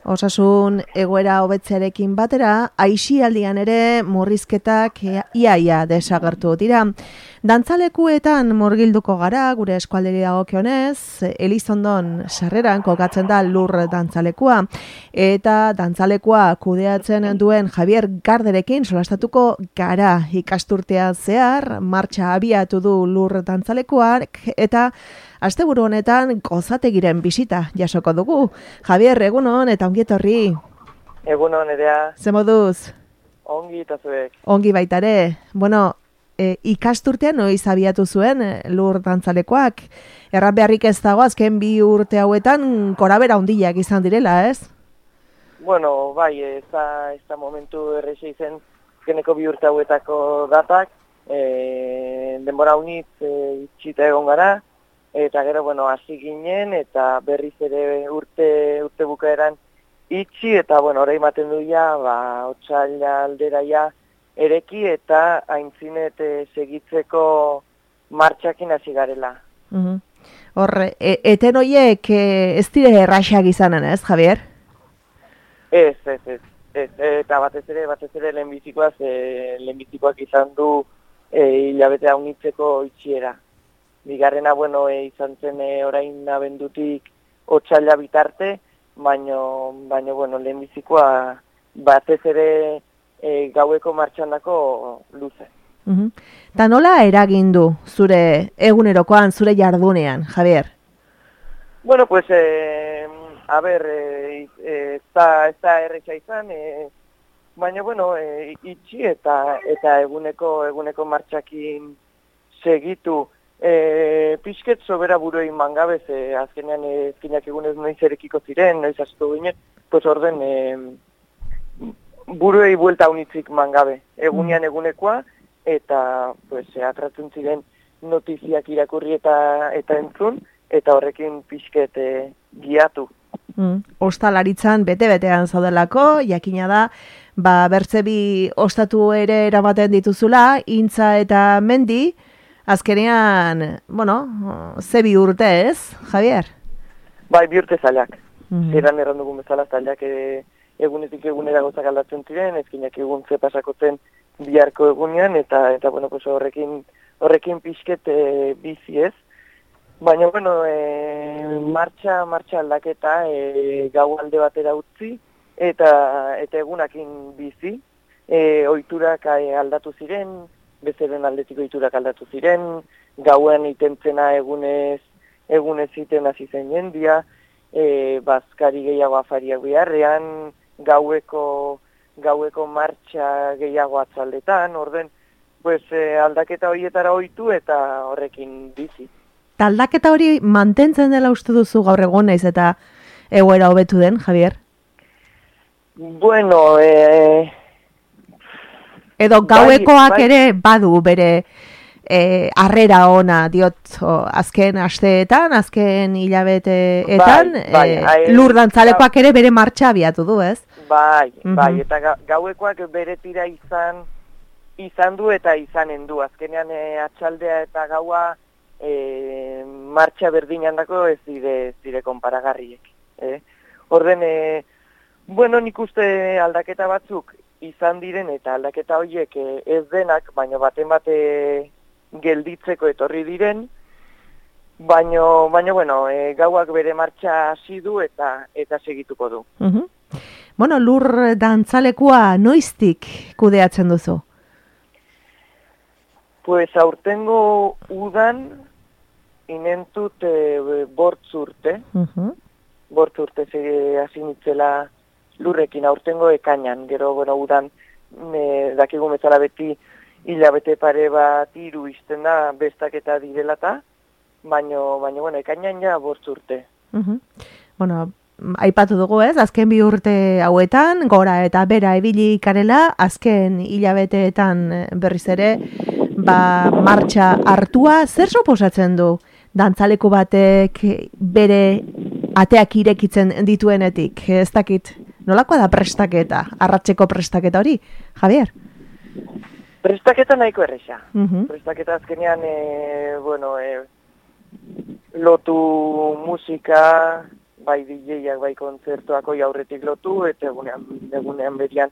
Osasun egoera hobetzearekin batera, aisialdian ere murrizketak iaia desagertu dira. Dantzalekuetan murgilduko gara, gure eskualderi dagokionez, Elizondon sarreran kokatzen da Lur dantzalekua. Eta dantzalekua kudeatzen duen Javier Garderekin solastatuko gara ikasturtean zehar, martxa abiatu du Lur dantzalekuak eta asteburu honetan gozategiren bisita jasoko dugu. Javier, egunon eta ongi etorri. Egunon, Nerea. Ze moduz? Ongi eta zuek. Ongi baitare. Bueno, ikasturtean noiz abiatu zuen Lur dantzalekoak. Erran beharrik ez dago azken 2 urte hauetan korabera handiak izan direla, ez? Bueno, bai, ez da momentu erresa izen azkeneko 2 urte hauetako datak. Denbora unitz itxita egon gara. Eta gero, bueno, hasi ginen, eta berriz ere urte bukaeran itxi, eta, bueno, orain ematen du ja, otsaila aldera ja ereki, eta aintzinet segitzeko martxakin hasi garela. Hor, eten horiek ez dire erraxak izanen, ez, Javier? Ez, eta batez ere lehenbizikoak izan du hilabetea unitzeko itxiera. Bigarrena, bueno, izan zen orain abendutik otsaila bitarte, baino, bueno, lehenbizikoa batez ere gaueko martxandako luze. Ta nola eragin du zure egunerokoan, zure jardunean, Javier? Bueno, pues, a ver, ez da erresa izan, baina, bueno, itxi eta eguneko martxakin segitu. Pixket sobera buruei mangabez, azkenean ezkinak egunez noiz erekiko ziren, noiz asko ginen, pues orden buruei buelta unitzik mangabe, egunean egunekoa, eta pues atratzen ziren notiziak irakurri eta entzun, eta horrekin pixket giatu. Ostalaritzan bete-betean zaudelako, jakina da, bertzebi ostatu ere eramaten dituzula, Intza eta Mendi. Azkenean, bueno, ze 2 urte ez, Javier? Bai, 2 urte zailak. Zeran erran dugun bezala zailak egunetik egunera gozak aldatzen ziren, ezkinak egun ze pasakotzen biharko egunean, eta bueno, pues horrekin pixket bizi ez. Baina, bueno, martxa aldaketa gau alde batera utzi, eta egunakin bizi, ohiturak aldatu ziren, bezeren aldetiko ohiturak aldatu ziren, gauen itentzena egunez iten hasi zen jendia, bazkari gehiago afariak beharrean, gaueko martxa gehiago atzaldetan, orden, pues, aldaketa horietara ohitu eta horrekin bizi. Aldaketa hori mantentzen dela uste duzu gaur egun naiz eta egoera hobetu den, Javier? Bueno, edo gauekoak ere badu bere harrera ona, diot, azken asteetan, azken hilabeteetan, Lur dantzalekoak ere bere martxa abiatu du, ez? Bai, eta gauekoak bere tira izan du eta izanen du. Azkenean atxaldea eta gaua martxa berdinan dako ez dire konparagarriek. Orden, bueno, nik uste aldaketa batzuk izan diren eta aldaketa horiek ez denak, baina baten bate gelditzeko etorri diren, baina bueno, gauak bere martxa hasi du eta segituko du. Bueno, Lur dantzalekua noiztik kudeatzen duzu? Pues aurtengo udan inentut 5 urte. 5 urte hasi nitzela Lurrekin aurtengo ekainan, gero, bueno, udan dakigu bezala beti hilabete pare bat 3 izten da bestaketa direlata, baina, bueno, ekainan ja 5 urte. Bueno, aipatu dugu ez, azken 2 urte hauetan, gora eta bera ibili karela, azken hilabeteetan berriz ere, martxa hartua, zer suposatzen du dantzaleku batek bere ateak irekitzen dituenetik? Ez dakit, nolakoa da prestaketa, arratseko prestaketa hori, Javier? Prestaketa nahiko erresa. Prestaketa azkenean, bueno, lotu musika, bai DJak, bai kontzertuako aurretik lotu, eta egunean berian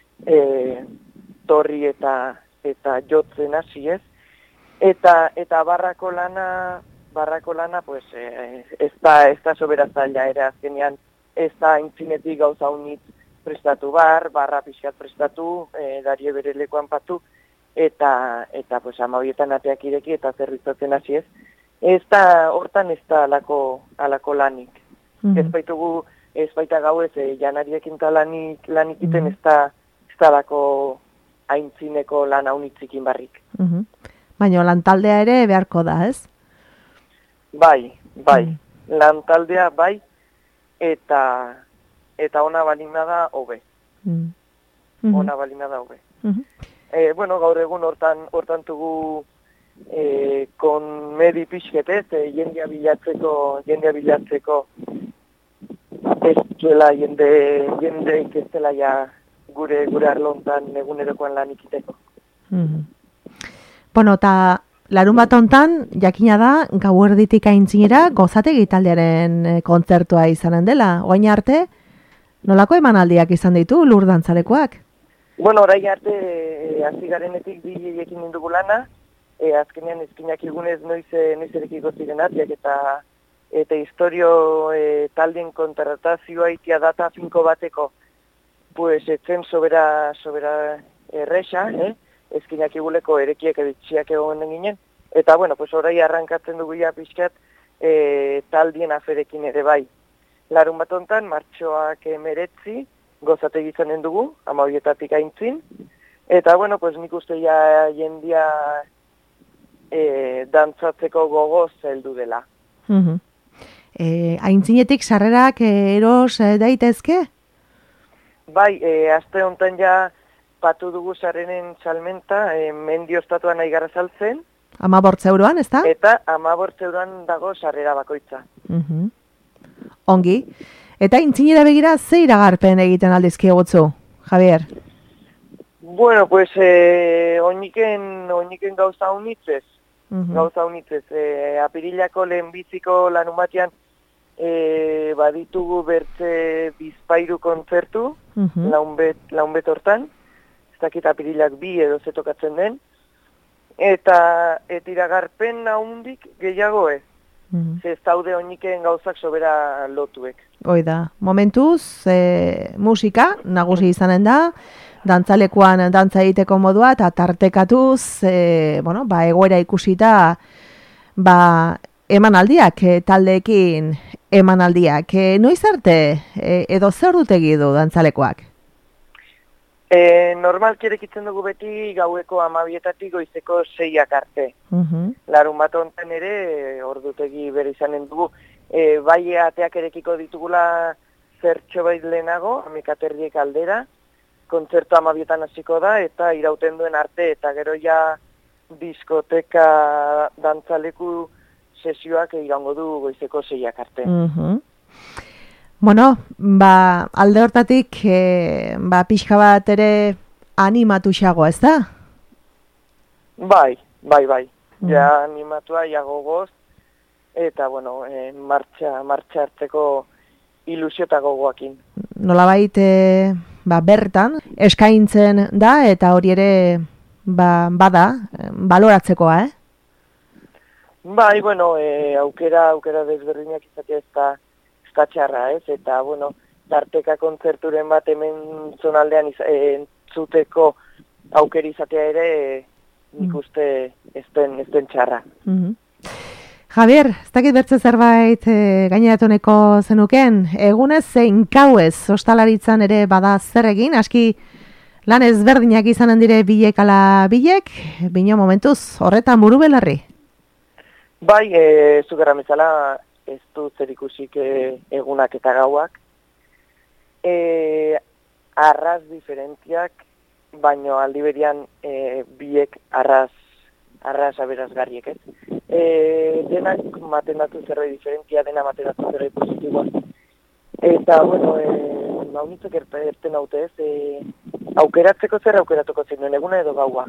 torri eta jotzen hasi ez. Eta barrako lana, pues, ez da sobera zaila ere azkenean, ez da intzinetik gauza unit prestatu barra pixkat prestatu, darie bere lekuan patu, eta pues, 12 ateak ireki eta zerbitzatzen hasi ez. Hortan ez da alako lanik. Ez baita gau ez, janariekin lanik iten ez da alako aintzineko lan haunitzikin barrik. Baina lantaldea ere beharko da, ez? Bai. Lantaldea bai, eta ona balina da hobe. Ona balina da hobe. Bueno, gaur egun hortan tugu konmedi pixketez, jendea bilatzeko ez duela jende ikestela ja gure arlontan egunerokoan lan ikiteko. Bueno, eta larun bat hontan, jakina da, gauerditik aintzinera gozategi taldearen kontzertua izanen dela. Oain arte, nolako emanaldiak izan ditu Lur dantzalekoak? Bueno, orain arte, hasi garenetik DJekin nindugu lana, azkenean ezkinak egunez noiz erekiko ziren atiak eta historio taldien kontratazioa itia data finko bateko, pues etzen sobera erresa, ezkinak eguleko erekiek editxiak egon ginen, eta bueno, pues orai arrankatzen dugu ja pixkat taldien aferekin ere bai. Larun bat hontan, martxoak 19 gozategi izanen dugu, 12 aintzin, eta bueno, pues nik uste ja jendia dantzatzeko gogoz heldu dela. Aintzinetik sarrerak eros daitezke? Bai, aste hontan ja patu dugu sarrenen salmenta, Mendi ostatuan nahi gara saltzen. 15 euroan, ez da? Eta 15 euroan dago sarrera bakoitza. Ongi. Eta aintzinera begira ze iragarpen egiten aldizkiegutzu, Javier? Bueno, pues oiniken gauza unitzez. Gauza unitzez. Apirilako lehenbiziko lanun batean baditugu bertze Bizpairu kontzertu, launbet hortan. Ez dakit apirilak 2 edo ze tokatzen den. Eta iragarpen nahundik gehiago ez. Ez daude oiniken gauzak sobera lotuek. Hoi da, momentuz musika nagusi izanen da, dantzalekuan dantza egiteko modua, eta tartekatuz, egoera ikusita, emanaldiak, taldeekin emanaldiak. Noiz arte, edo zer dutegi du dantzalekoak? Normalki erekitzen dugu beti gaueko 12 goizeko 6 arte. Larun bat hontan ere, ordutegi bere izanen dugu, bai ateak erekiko ditugula zertxo bait lehenago, 11 aldera, kontzertu 12 hasiko da, eta irauten duen arte, eta gero ja diskoteka dantzaleku sesioak iraungo du goizeko 6 arte. Bueno, alde hortatik, pixka bat ere animatu xago, ez da? Bai. Ja animatua, ja gogoz, eta, bueno, martxa hartzeko ilusio eta gogoakin. Nolabait, bertan, eskaintzen da, eta hori ere, bada, baloratzekoa, Bai, bueno, aukera desberdinak izatea ez da txarra, ez? Eta, bueno, tarteka kontzerturen bat hemen zonaldean entzuteko aukera izatea ere, nik uste ez den txarra. Javier, ez dakit bertze zerbait gaineratuneko zenuken, egunez zein kauez ostalaritzan ere bada zer egin, aski lan ezberdinak izanen dire bilek ala bilek, bino momentuz horretan buru belarri? Bai, zugerra bezala ez du zer ikusik egunak eta gauak. Arraz diferentziak, baino aldi berian biek arraz aberazgarriek, ez? Denak maten datu zerbait diferentzia, dena maten datu zerbait positiboa. Eta, bueno, maunitzek erten haute ez, aukeratzeko zer aukeratuko zinuen, eguna edo gaua.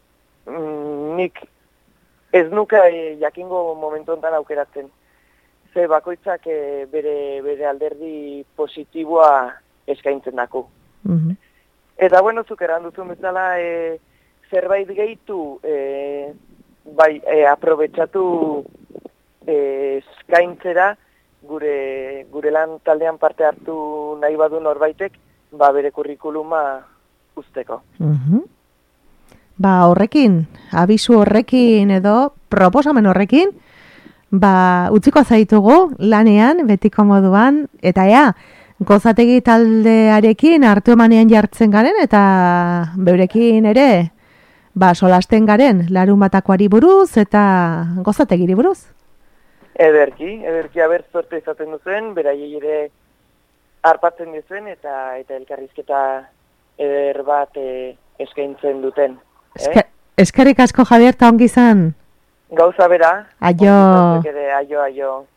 Nik ez nuke jakingo momentu honetan aukeratzen. ze bakoitzak bere alderdi positiboa eskaintzen dako. Eta, bueno, zuk eranduzun bezala, zerbait gehitu, aprobetxatu eskaintzera, gure lan taldean parte hartu nahi badu norbaitek, bere kurrikuluma usteko. Horrekin, abisu horrekin edo proposamen horrekin, utziko zaitugu lanean, betiko moduan, eta gozategi taldearekin hartu emanean jartzen garen, eta beurekin ere, solasten garen, larun batakoari buruz, eta gozategiri buruz. Ederki, aber zorte izaten duzen, beraiei ere harpatzen duzuen, eta elkarrizketa eder bat eskaintzen duten. Eskerrik asko, Javier, eta ongi izan. Gauza bera. Aio. Aio.